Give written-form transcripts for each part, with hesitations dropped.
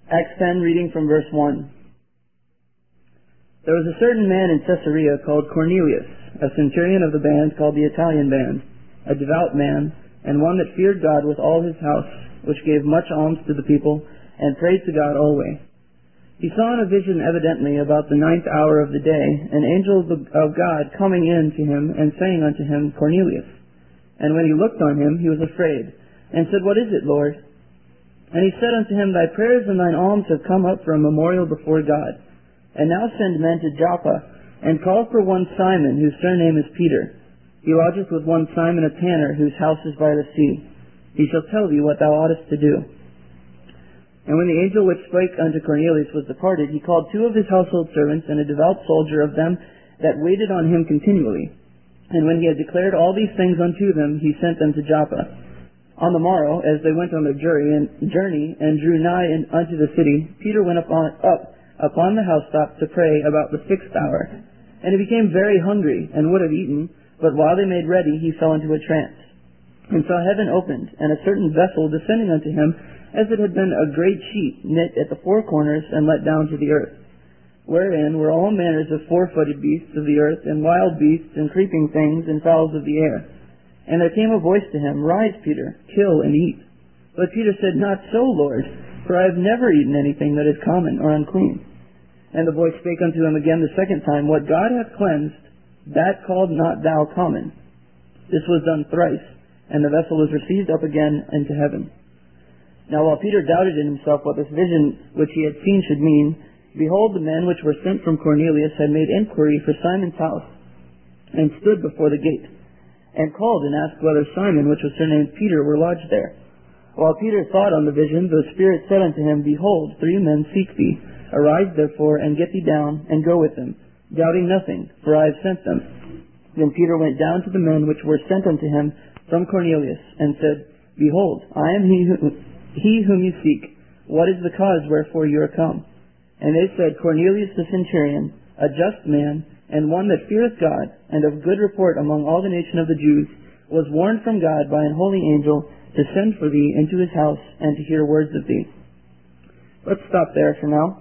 Acts 10, reading from verse 1. There was a certain man in Caesarea called Cornelius, a centurion of the band called the Italian band, a devout man, and one that feared God with all his house, which gave much alms to the people, and prayed to God always. He saw in a vision evidently about the 9th hour of the day an angel of God coming in to him and saying unto him, Cornelius. And when he looked on him, he was afraid, and said, What is it, Lord? And he said unto him, Thy prayers and thine alms have come up for a memorial before God. And now send men to Joppa, and call for one Simon, whose surname is Peter. He lodgeth with one Simon a tanner, whose house is by the sea. He shall tell thee what thou oughtest to do. And when the angel which spake unto Cornelius was departed, he called 2 of his household servants, and a devout soldier of them that waited on him continually. And when he had declared all these things unto them, he sent them to Joppa. On the morrow, as they went on their journey and drew nigh unto the city, Peter went up upon the housetop to pray about the 6th hour. And he became very hungry, and would have eaten, but while they made ready, he fell into a trance, and saw heaven opened, and a certain vessel descending unto him, as it had been a great sheet knit at the 4 corners, and let down to the earth, wherein were all manners of 4-footed beasts of the earth, and wild beasts, and creeping things, and fowls of the air. And there came a voice to him, Rise, Peter, kill and eat. But Peter said, Not so, Lord, for I have never eaten anything that is common or unclean. And the voice spake unto him again the 2nd time, What God hath cleansed, that called not thou common. This was done thrice, and the vessel was received up again into heaven. Now while Peter doubted in himself what this vision which he had seen should mean, behold, the men which were sent from Cornelius had made inquiry for Simon's house, and stood before the gate, and called and asked whether Simon, which was surnamed Peter, were lodged there. While Peter thought on the vision, the Spirit said unto him, Behold, 3 men seek thee. Arise therefore, and get thee down, and go with them, doubting nothing, for I have sent them. Then Peter went down to the men which were sent unto him from Cornelius, and said, Behold, I am he whom you seek. What is the cause wherefore you are come? And they said, Cornelius the centurion, a just man, and one that feareth God, and of good report among all the nation of the Jews, was warned from God by an holy angel to send for thee into his house, and to hear words of thee. Let's stop there for now.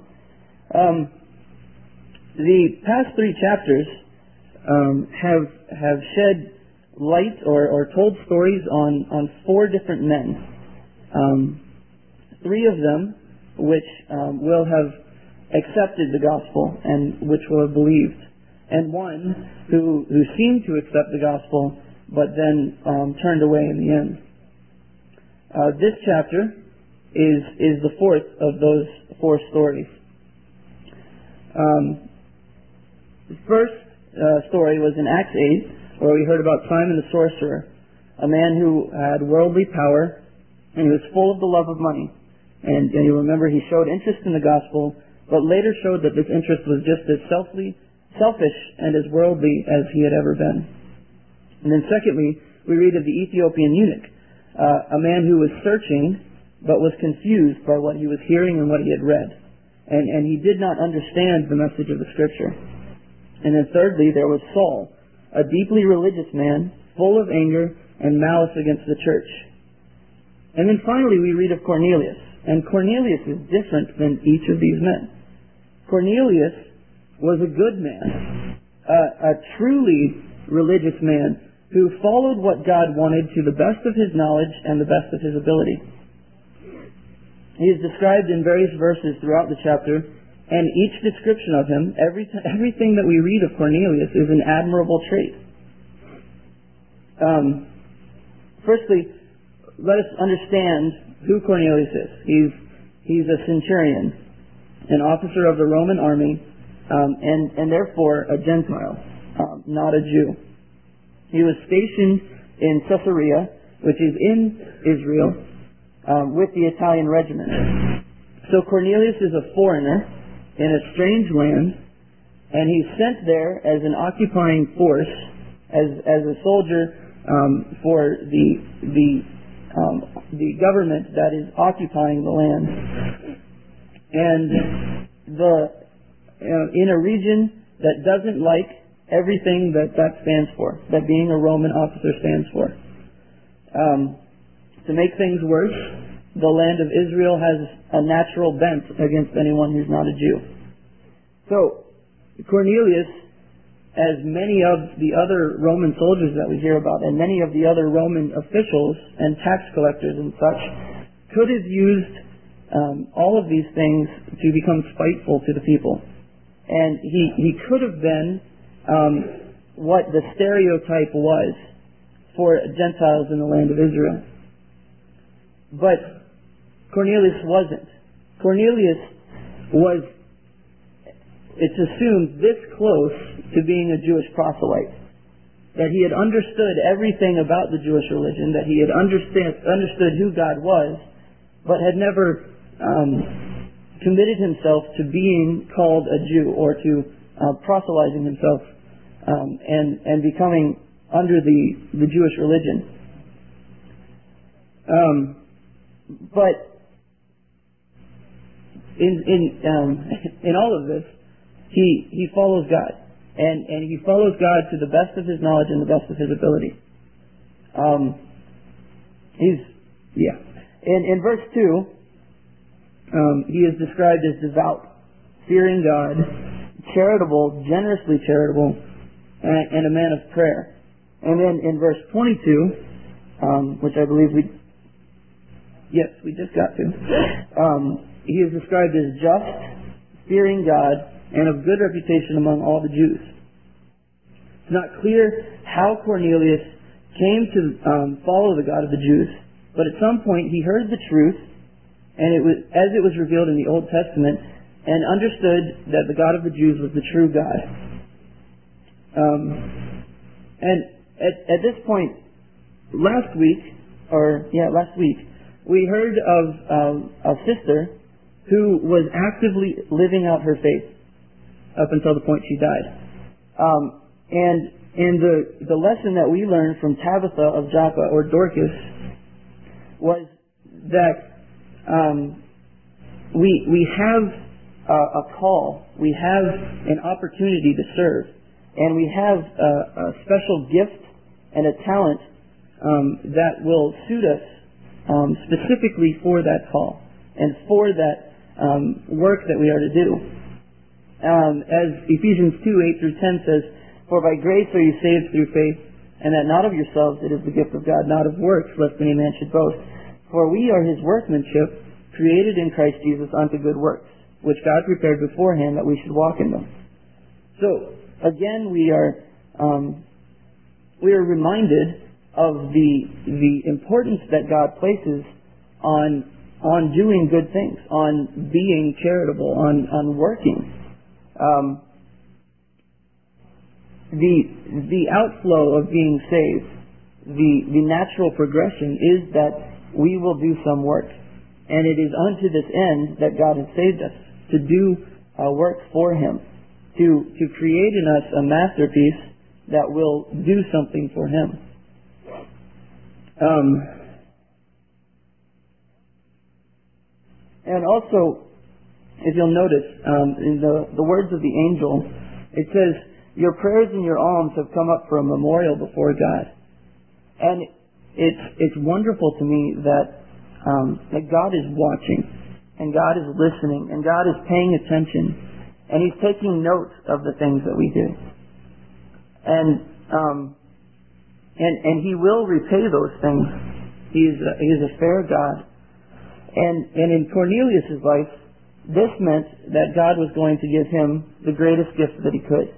The past 3 chapters have shed light or told stories on 4 different men. 3 of them which will have accepted the gospel and which will have believed, and one who seemed to accept the gospel but then turned away in the end. This chapter is the 4th of those 4 stories. The first story was in Acts 8, where we heard about Simon the sorcerer, a man who had worldly power, and he was full of the love of money. And you remember he showed interest in the gospel, but later showed that this interest was just as selfish and as worldly as he had ever been. And then secondly, we read of the Ethiopian eunuch, a man who was searching, but was confused by what he was hearing and what he had read. And he did not understand the message of the Scripture. And then thirdly, there was Saul, a deeply religious man, full of anger and malice against the church. And then finally, we read of Cornelius. And Cornelius is different than each of these men. Cornelius was a good man, a truly religious man who followed what God wanted to the best of his knowledge and the best of his ability. He is described in various verses throughout the chapter, and each description of him, everything that we read of Cornelius is an admirable trait. Firstly, let us understand who Cornelius is. He's a centurion, an officer of the Roman army, and therefore a Gentile, not a Jew. He was stationed in Caesarea, which is in Israel, with the Italian regiment. So Cornelius is a foreigner in a strange land, and he's sent there as an occupying force, as a soldier for the government that is occupying the land, and in a region that doesn't like everything that stands for, that being a Roman officer stands for. To make things worse, the land of Israel has a natural bent against anyone who's not a Jew. So, Cornelius, as many of the other Roman soldiers that we hear about, and many of the other Roman officials and tax collectors and such, could have used all of these things to become spiteful to the people. And he could have been what the stereotype was for Gentiles in the land of Israel. But Cornelius wasn't. Cornelius was, it's assumed, this close to being a Jewish proselyte. That he had understood everything about the Jewish religion, that he had understood who God was, but had never committed himself to being called a Jew or to proselytizing himself and becoming under the Jewish religion. But in all of this, he follows God, and he follows God to the best of his knowledge and the best of his ability. In verse 2, he is described as devout, fearing God, charitable, generously charitable, and a man of prayer. And then in verse 22, which I believe we just got to, he is described as just, fearing God, and of good reputation among all the Jews. It's not clear how Cornelius came to follow the God of the Jews, but at some point he heard the truth, and it was as it was revealed in the Old Testament, and understood that the God of the Jews was the true God. And at this point, last week, we heard of a sister who was actively living out her faith up until the point she died. And the lesson that we learned from Tabitha of Joppa, or Dorcas, was that we have a call, we have an opportunity to serve, and we have a special gift and a talent that will suit us specifically for that call and for that work that we are to do. As Ephesians 2:8-10 says, "For by grace are you saved through faith, and that not of yourselves, it is the gift of God, not of works, lest any man should boast. For we are his workmanship, created in Christ Jesus unto good works, which God prepared beforehand that we should walk in them." So, again, we are reminded of the importance that God places on doing good things, on being charitable, on working. The outflow of being saved, the natural progression is that we will do some work. And it is unto this end that God has saved us, to do work for Him, to create in us a masterpiece that will do something for Him. And also, if you'll notice, in the words of the angel, it says, "Your prayers and your alms have come up for a memorial before God." And it's wonderful to me that God is watching, and God is listening, and God is paying attention, and He's taking note of the things that we do. And He will repay those things. He is a fair God. And in Cornelius' life, this meant that God was going to give him the greatest gift that He could.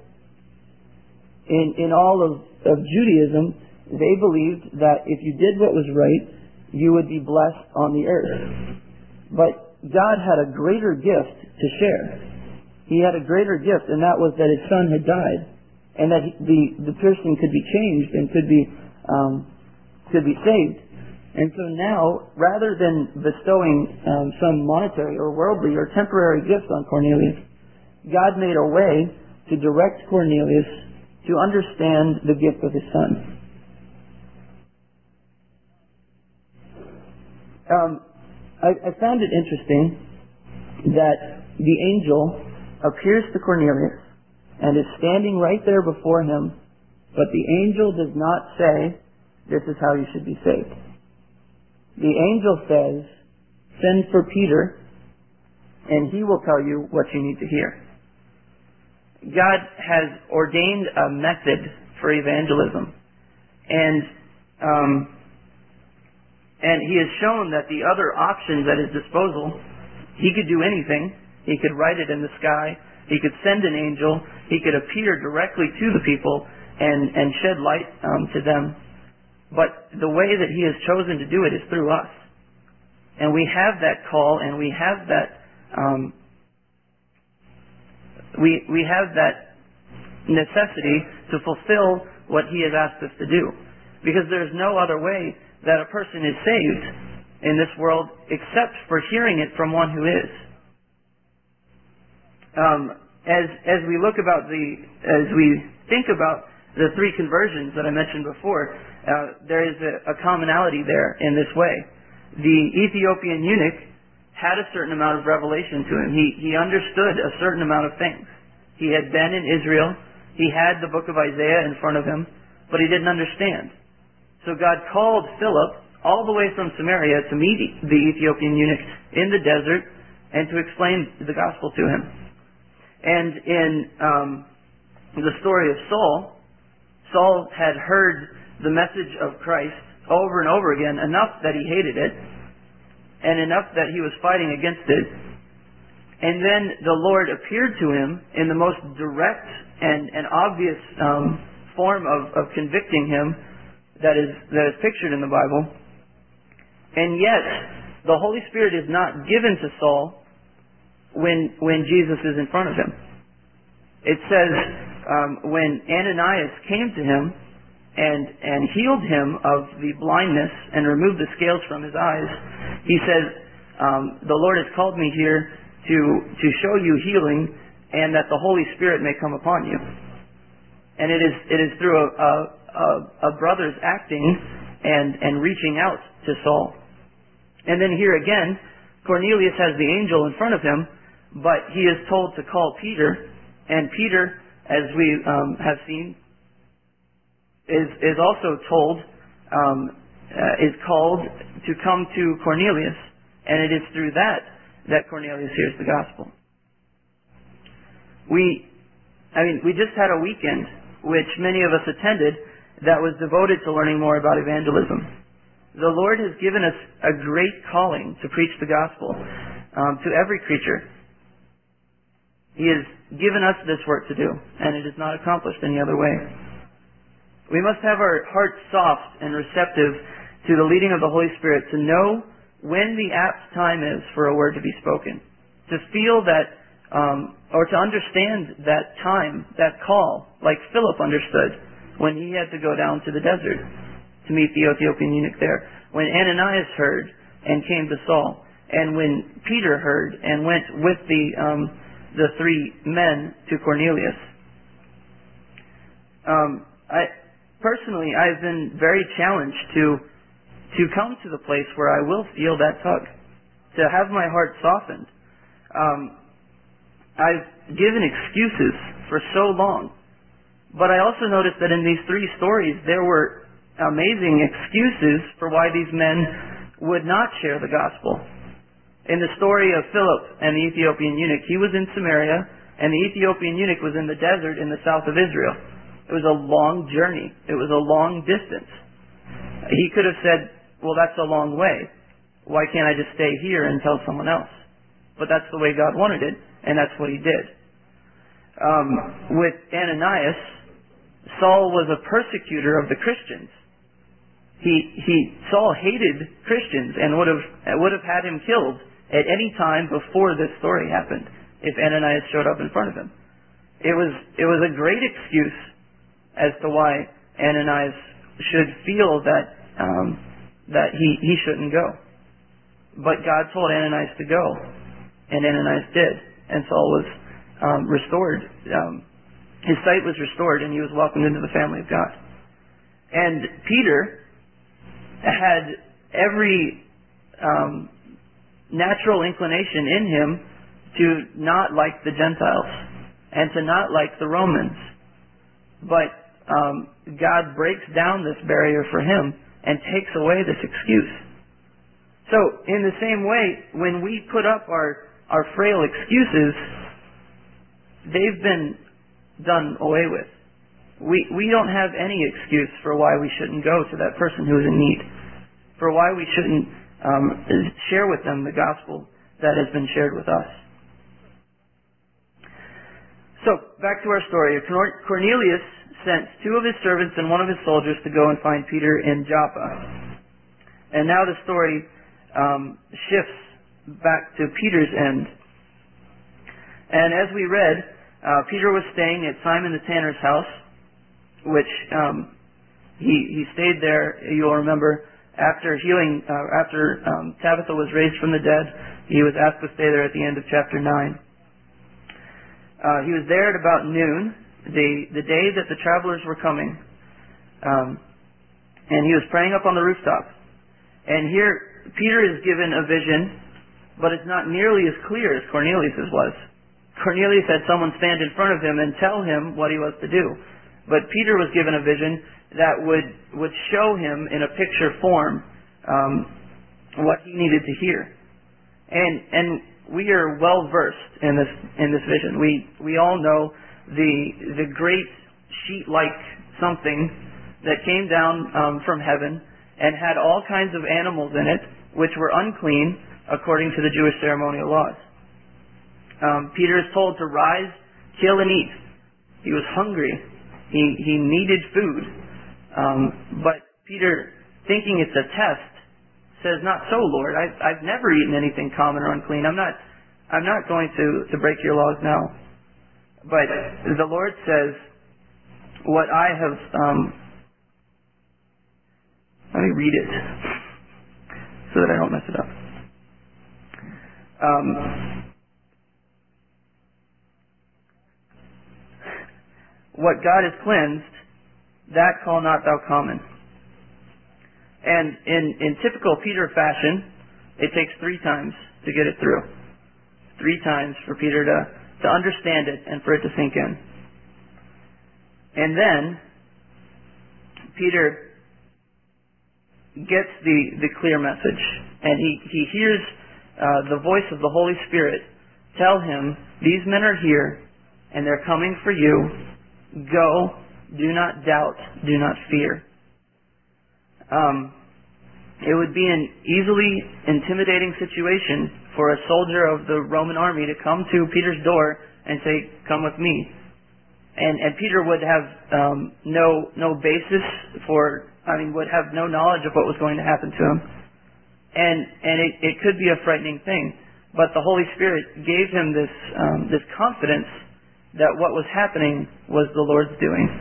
In all of Judaism, they believed that if you did what was right, you would be blessed on the earth. But God had a greater gift to share. He had a greater gift, and that was that His Son had died, and that the person could be changed and could be saved. And so now, rather than bestowing some monetary or worldly or temporary gifts on Cornelius, God made a way to direct Cornelius to understand the gift of His Son. I found it interesting that the angel appears to Cornelius and is standing right there before him, but the angel does not say, "This is how you should be saved." The angel says, Send for Peter, and he will tell you what you need to hear. God has ordained a method for evangelism, and he has shown that the other options at his disposal, he could do anything. He could write it in the sky. He could send an angel. He could appear directly to the people and shed light to them. But the way that he has chosen to do it is through us. And we have that call, and we have that we have that necessity to fulfill what he has asked us to do. Because there's no other way that a person is saved in this world except for hearing it from one who is. As we think about the three conversions that I mentioned before, there is a commonality there in this way. The Ethiopian eunuch had a certain amount of revelation to him. He understood a certain amount of things. He had been in Israel. He had the book of Isaiah in front of him, but he didn't understand. So God called Philip all the way from Samaria to meet the Ethiopian eunuch in the desert and to explain the gospel to him. And in the story of Saul had heard the message of Christ over and over again, enough that he hated it, and enough that he was fighting against it. And then the Lord appeared to him in the most direct and obvious form of convicting him that is pictured in the Bible. And yet, the Holy Spirit is not given to Saul when Jesus is in front of him. It says when Ananias came to him and healed him of the blindness and removed the scales from his eyes, he says, the Lord has called me here to show you healing and that the Holy Spirit may come upon you. And it is through a brother's acting and reaching out to Saul. And then here again, Cornelius has the angel in front of him, but he is told to call Peter, and Peter, as we have seen, is also told, is called to come to Cornelius, and it is through that Cornelius hears the gospel. We just had a weekend which many of us attended that was devoted to learning more about evangelism. The Lord has given us a great calling to preach the gospel to every creature. He has given us this work to do, and it is not accomplished any other way. We must have our hearts soft and receptive to the leading of the Holy Spirit to know when the apt time is for a word to be spoken, to feel that, or to understand that time, that call, like Philip understood when he had to go down to the desert to meet the Ethiopian eunuch there, when Ananias heard and came to Saul, and when Peter heard and went with the three men to Cornelius. Personally, I've been very challenged to come to the place where I will feel that tug, to have my heart softened. I've given excuses for so long, but I also noticed that in these three stories there were amazing excuses for why these men would not share the gospel. In the story of Philip and the Ethiopian eunuch, he was in Samaria, and the Ethiopian eunuch was in the desert in the south of Israel. It was a long journey. It was a long distance. He could have said, well, that's a long way. Why can't I just stay here and tell someone else? But that's the way God wanted it, and that's what he did. With Ananias, Saul was a persecutor of the Christians. Saul hated Christians and would have had him killed at any time before this story happened if Ananias showed up in front of him. It was a great excuse as to why Ananias should feel that he shouldn't go. But God told Ananias to go, and Ananias did, and Saul was restored. His sight was restored, and he was welcomed into the family of God. And Peter had every natural inclination in him to not like the Gentiles and to not like the Romans. But God breaks down this barrier for him and takes away this excuse. So, in the same way, when we put up our frail excuses, they've been done away with. We don't have any excuse for why we shouldn't go to that person who is in need, for why we shouldn't share with them the gospel that has been shared with us. So, back to our story. Cornelius sent 2 of his servants and 1 of his soldiers to go and find Peter in Joppa. And now the story shifts back to Peter's end. And as we read, Peter was staying at Simon the tanner's house, which he stayed there, you'll remember, after Tabitha was raised from the dead. He was asked to stay there at the end of chapter 9. He was there at about noon, the day that the travelers were coming, and he was praying up on the rooftop. And here, Peter is given a vision, but it's not nearly as clear as Cornelius's was. Cornelius had someone stand in front of him and tell him what he was to do. But Peter was given a vision that would show him in a picture form what he needed to hear. And we are well versed in this vision. We all know the great sheet-like something that came down from heaven and had all kinds of animals in it, which were unclean according to the Jewish ceremonial laws. Peter is told to rise, kill, and eat. He was hungry. He needed food. But Peter, thinking it's a test, says, "Not so, Lord. I've never eaten anything common or unclean. I'm not going to break your laws now." But the Lord says, "What I have..." let me read it so that I don't mess it up. "What God has cleansed, that call not thou common." And in typical Peter fashion, it takes 3 times to get it through. 3 times for Peter to understand it and for it to sink in. And then Peter gets the clear message, and he hears the voice of the Holy Spirit tell him, "These men are here, and they're coming for you. Go, do not doubt, do not fear." It would be an easily intimidating situation for a soldier of the Roman army to come to Peter's door and say, "Come with me." And Peter would have no basis would have no knowledge of what was going to happen to him. And it could be a frightening thing. But the Holy Spirit gave him this confidence that what was happening was the Lord's doing.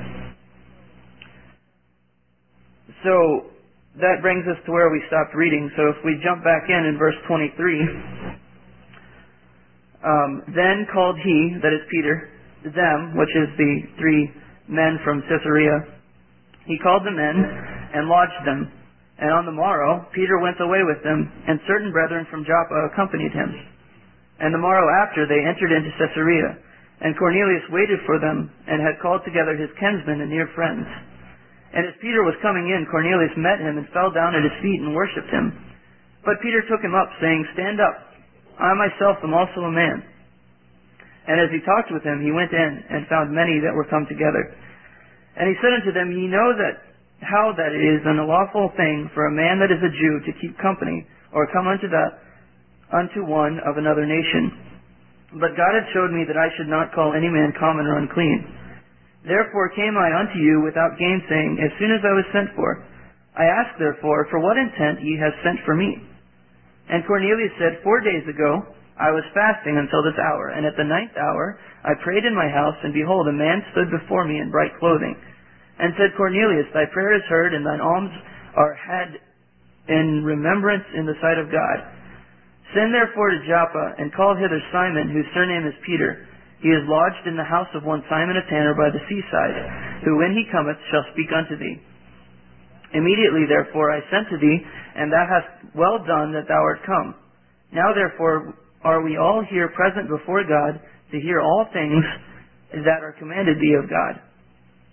So that brings us to where we stopped reading. So if we jump back in verse 23, "Then called he," that is Peter, "them," which is the 3 men from Caesarea. "He called them in and lodged them. And on the morrow Peter went away with them, and certain brethren from Joppa accompanied him. And the morrow after they entered into Caesarea. And Cornelius waited for them, and had called together his kinsmen and near friends. And as Peter was coming in, Cornelius met him and fell down at his feet and worshipped him. But Peter took him up, saying, 'Stand up, I myself am also a man.' And as he talked with him, he went in and found many that were come together. And he said unto them, 'Ye know how that it is an unlawful thing for a man that is a Jew to keep company, or come unto one of another nation. But God hath showed me that I should not call any man common or unclean. Therefore came I unto you without gainsaying, as soon as I was sent for. I asked therefore, for what intent ye have sent for me? And Cornelius said, 4 days ago I was fasting until this hour, and at the 9th hour I prayed in my house, and behold, a man stood before me in bright clothing, and said, Cornelius, thy prayer is heard, and thine alms are had in remembrance in the sight of God. Send therefore to Joppa, and call hither Simon, whose surname is Peter. He is lodged in the house of one Simon a tanner by the seaside, who when he cometh shall speak unto thee. Immediately therefore I sent to thee, and thou hast well done that thou art come. Now therefore are we all here present before God, to hear all things that are commanded thee of God.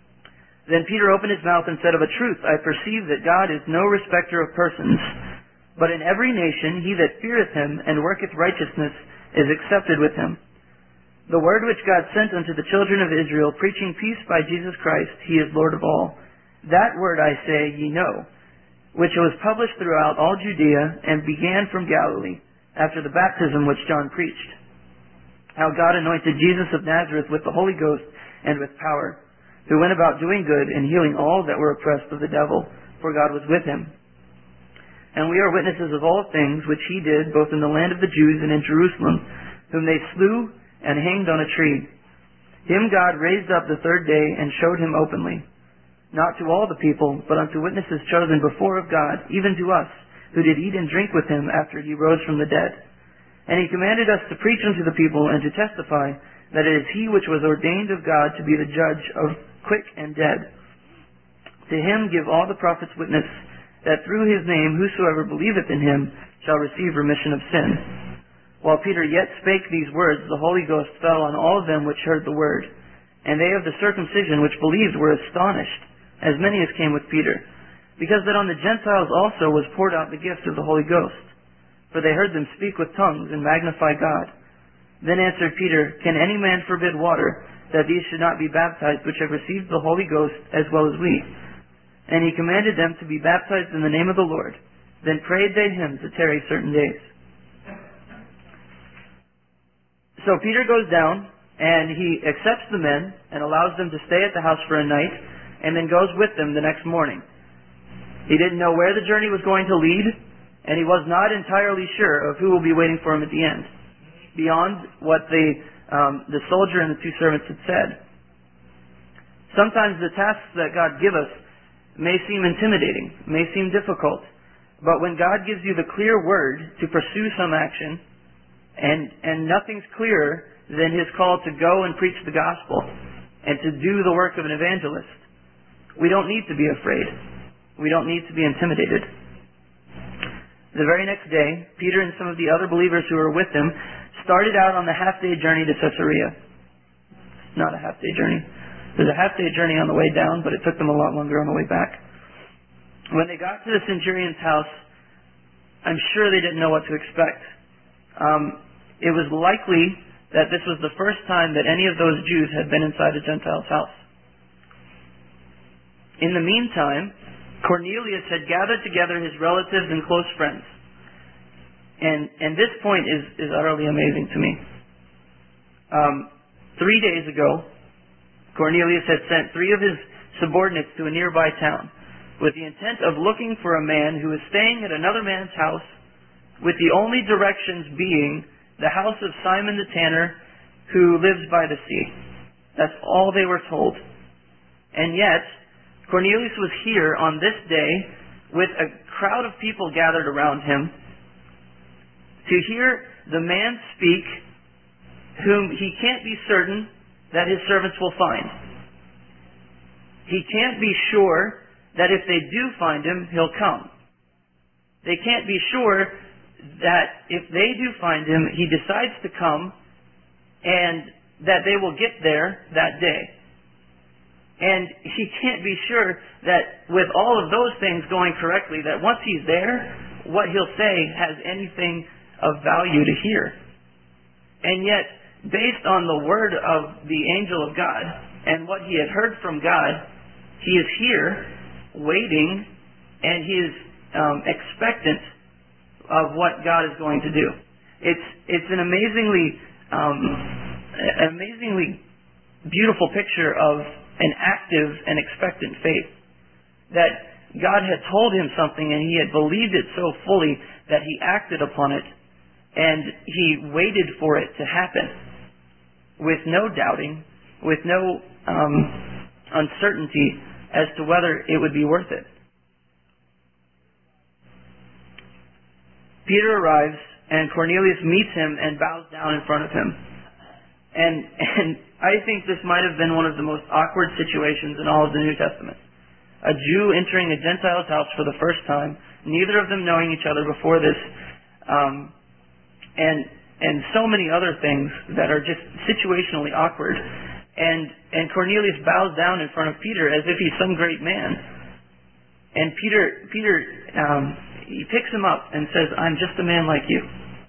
Then Peter opened his mouth and said, Of a truth I perceive that God is no respecter of persons, But in every nation he that feareth him and worketh righteousness is accepted with him. The word which God sent unto the children of Israel, preaching peace by Jesus Christ, he is Lord of all. That word, I say, ye know, which was published throughout all Judea, and began from Galilee, after the baptism which John preached, how God anointed Jesus of Nazareth with the Holy Ghost and with power, who went about doing good and healing all that were oppressed of the devil, for God was with him. And we are witnesses of all things which he did, both in the land of the Jews and in Jerusalem, whom they slew and hanged on a tree. Him God raised up the third day and showed him openly, not to all the people, but unto witnesses chosen before of God, even to us, who did eat and drink with him after he rose from the dead. And he commanded us to preach unto the people and to testify that it is he which was ordained of God to be the judge of quick and dead. To him give all the prophets witness, that through his name whosoever believeth in him shall receive remission of sin. While Peter yet spake these words, the Holy Ghost fell on all of them which heard the word. And they of the circumcision which believed were astonished, as many as came with Peter, because that on the Gentiles also was poured out the gift of the Holy Ghost. For they heard them speak with tongues and magnify God. Then answered Peter, Can any man forbid water, that these should not be baptized, which have received the Holy Ghost as well as we? And he commanded them to be baptized in the name of the Lord. Then prayed they him to tarry certain days. So Peter goes down, and he accepts the men, and allows them to stay at the house for a night, and then goes with them the next morning. He didn't know where the journey was going to lead, and he was not entirely sure of who will be waiting for him at the end, beyond what the soldier and the two servants had said. Sometimes the tasks that God gives us may seem intimidating, may seem difficult, but when God gives you the clear word to pursue some action, and nothing's clearer than his call to go and preach the gospel and to do the work of an evangelist, we don't need to be afraid. We don't need to be intimidated. The very next day, Peter and some of the other believers who were with him started out on the half-day journey to Caesarea. Not a half-day journey. There's a half-day journey on the way down, but it took them a lot longer on the way back. When they got to the centurion's house, I'm sure they didn't know what to expect. It was likely that this was the first time that any of those Jews had been inside a Gentile's house. In the meantime, Cornelius had gathered together his relatives and close friends. And this point is utterly amazing to me. 3 days ago, Cornelius had sent 3 of his subordinates to a nearby town with the intent of looking for a man who was staying at another man's house, with the only directions being the house of Simon the tanner, who lives by the sea. That's all they were told. And yet, Cornelius was here on this day with a crowd of people gathered around him to hear the man speak whom he can't be certain that his servants will find. He can't be sure that if they do find him, he'll come. They can't be sure that if they do find him, he decides to come and that they will get there that day. And he can't be sure that with all of those things going correctly, that once he's there, what he'll say has anything of value to hear. And yet, based on the word of the angel of God and what he had heard from God, he is here waiting, and he is expectant of what God is going to do. It's an amazingly beautiful picture of an active and expectant faith, that God had told him something and he had believed it so fully that he acted upon it, and he waited for it to happen with no doubting, with no uncertainty as to whether it would be worth it. Peter arrives, and Cornelius meets him and bows down in front of him. And I think this might have been one of the most awkward situations in all of the New Testament. A Jew entering a Gentile's house for the first time, neither of them knowing each other before this, and so many other things that are just situationally awkward. And Cornelius bows down in front of Peter as if he's some great man. And Peter he picks him up and says, "I'm just a man like you."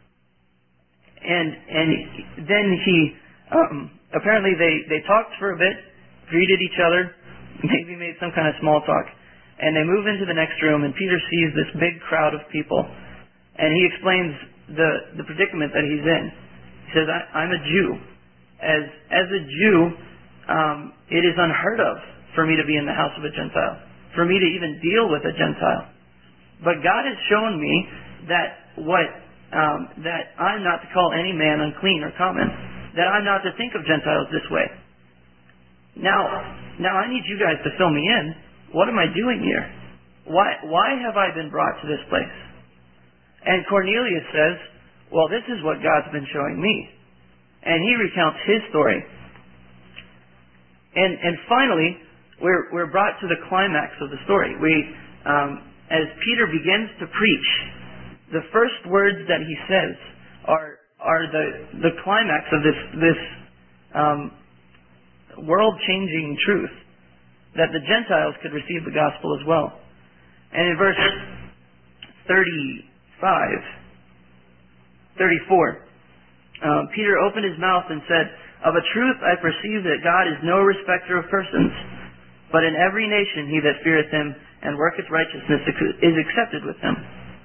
And then he, apparently they talked for a bit, greeted each other, maybe made some kind of small talk, and they move into the next room, and Peter sees this big crowd of people, and he explains the predicament that he's in. He says, "I'm a Jew. As a Jew, it is unheard of for me to be in the house of a Gentile, for me to even deal with a Gentile. But God has shown me that that I'm not to call any man unclean or common, that I'm not to think of Gentiles this way. Now I need you guys to fill me in. What am I doing here? Why have I been brought to this place?" And Cornelius says, "Well, this is what God's been showing me." And he recounts his story. And finally, we're brought to the climax of the story. As Peter begins to preach, the first words that he says are the climax of this world-changing truth, that the Gentiles could receive the gospel as well. And in verse 34, Peter opened his mouth and said, "Of a truth I perceive that God is no respecter of persons, but in every nation he that feareth him and worketh righteousness is accepted with him."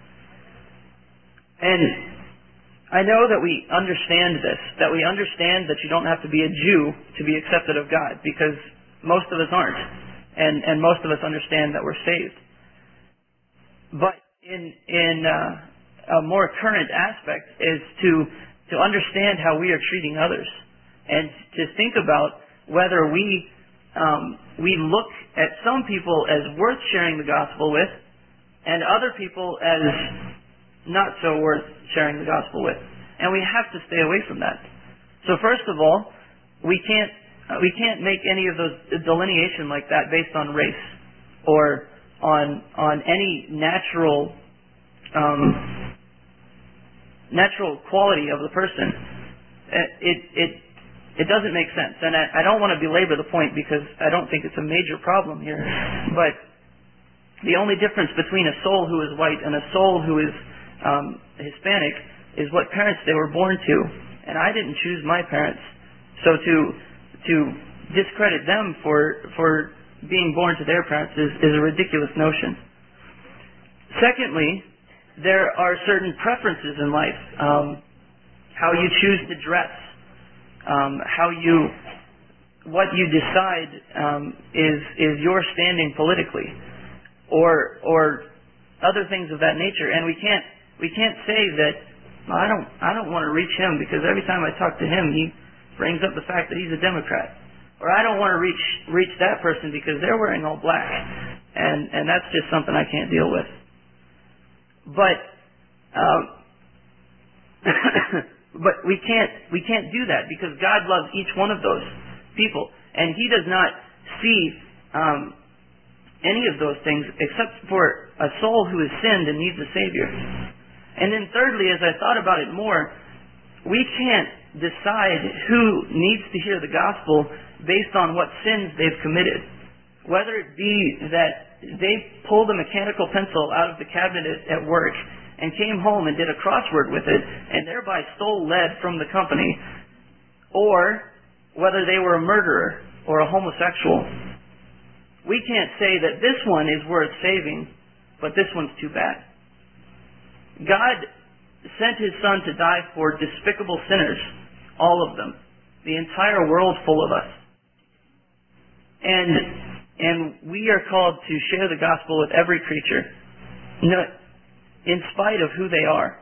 And I know that we understand this, that we understand that you don't have to be a Jew to be accepted of God, because most of us aren't, and most of us understand that we're saved. But in a more current aspect is to understand how we are treating others, and to think about whether we look at some people as worth sharing the gospel with, and other people as not so worth sharing the gospel with. And we have to stay away from that. So first of all, we can't make any of those delineation like that based on race or on any natural quality of the person. It doesn't make sense, and I don't want to belabor the point because I don't think it's a major problem here. But the only difference between a soul who is white and a soul who is Hispanic is what parents they were born to, and I didn't choose my parents. So to discredit them for being born to their parents is a ridiculous notion. Secondly, there are certain preferences in life, how you choose to dress, what you decide is your standing politically, or other things of that nature. And we can't say that, well, I don't want to reach him because every time I talk to him he brings up the fact that he's a Democrat, or I don't want to reach that person because they're wearing all black, and that's just something I can't deal with. But but we can't do that because God loves each one of those people, and He does not see any of those things except for a soul who has sinned and needs a Savior. And then thirdly, as I thought about it more, we can't decide who needs to hear the gospel based on what sins they've committed. Whether it be that they pulled a mechanical pencil out of the cabinet at work and came home and did a crossword with it and thereby stole lead from the company, or whether they were a murderer or a homosexual. We can't say that this one is worth saving, but this one's too bad. God sent His Son to die for despicable sinners, all of them, the entire world full of us. And we are called to share the gospel with every creature, in spite of who they are.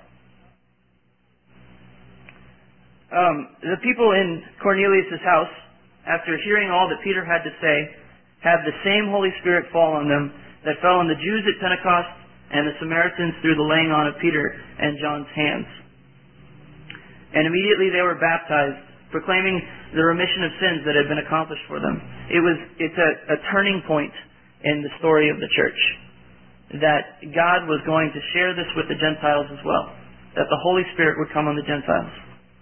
The people in Cornelius' house, after hearing all that Peter had to say, have the same Holy Spirit fall on them that fell on the Jews at Pentecost and the Samaritans through the laying on of Peter and John's hands. And immediately they were baptized, proclaiming the remission of sins that had been accomplished for them. It's a turning point in the story of the church, that God was going to share this with the Gentiles as well, that the Holy Spirit would come on the Gentiles.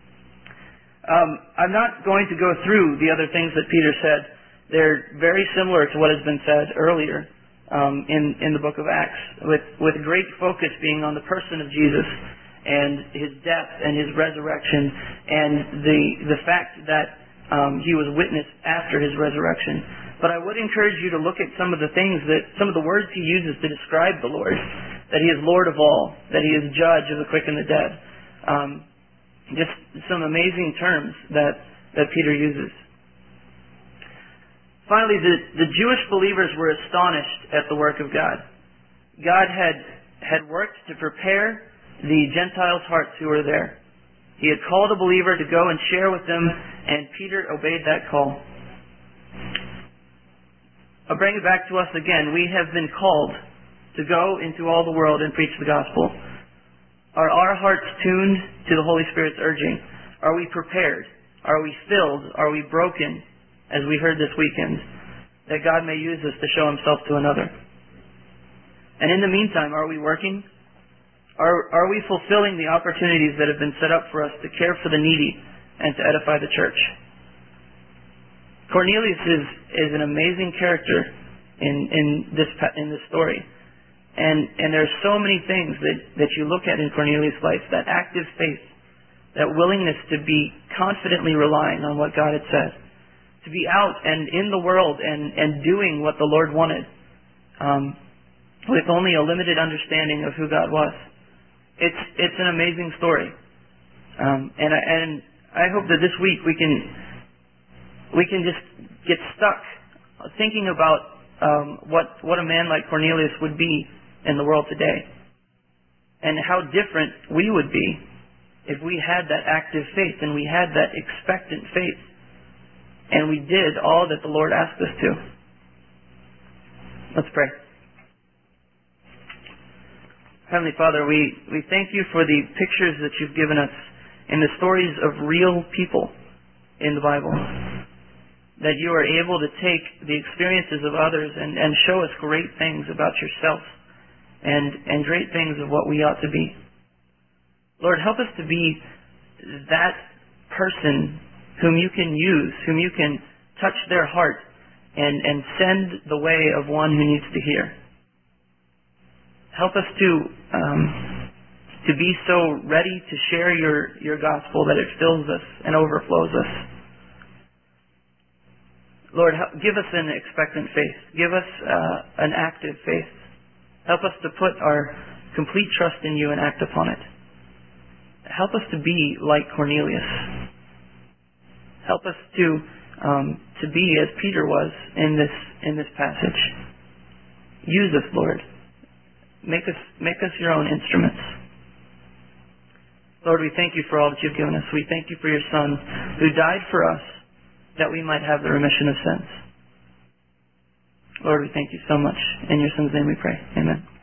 I'm not going to go through the other things that Peter said. They're very similar to what has been said earlier. in the book of Acts, with great focus being on the person of Jesus and his death and his resurrection and the fact that he was witnessed after his resurrection. But I would encourage you to look at some of the words he uses to describe the Lord, that he is Lord of all, that he is judge of the quick and the dead. Just some amazing terms that Peter uses. Finally, the Jewish believers were astonished at the work of God. God had worked to prepare the Gentiles' hearts who were there. He had called a believer to go and share with them, and Peter obeyed that call. I'll bring it back to us again. We have been called to go into all the world and preach the gospel. Are our hearts tuned to the Holy Spirit's urging? Are we prepared? Are we filled? Are we broken, as we heard this weekend, that God may use us to show himself to another? And in the meantime, are we working? Are we fulfilling the opportunities that have been set up for us to care for the needy and to edify the church? Cornelius is an amazing character in this story. And there's so many things that you look at in Cornelius' life, that active faith, that willingness to be confidently relying on what God had said, to be out and in the world and doing what the Lord wanted, with only a limited understanding of who God was. It's an amazing story, and I hope that this week we can just get stuck thinking about what a man like Cornelius would be in the world today, and how different we would be if we had that active faith and we had that expectant faith, and we did all that the Lord asked us to. Let's pray. Heavenly Father, we thank you for the pictures that you've given us in the stories of real people in the Bible, that you are able to take the experiences of others and show us great things about yourself and great things of what we ought to be. Lord, help us to be that person whom you can use, whom you can touch their heart and send the way of one who needs to hear. Help us to be so ready to share your gospel that it fills us and overflows us. Lord, give us an expectant faith. Give us an active faith. Help us to put our complete trust in you and act upon it. Help us to be like Cornelius. Help us to be as Peter was in this passage. Use us, Lord. Make us your own instruments. Lord, we thank you for all that you've given us. We thank you for your Son who died for us that we might have the remission of sins. Lord, we thank you so much. In your Son's name we pray. Amen.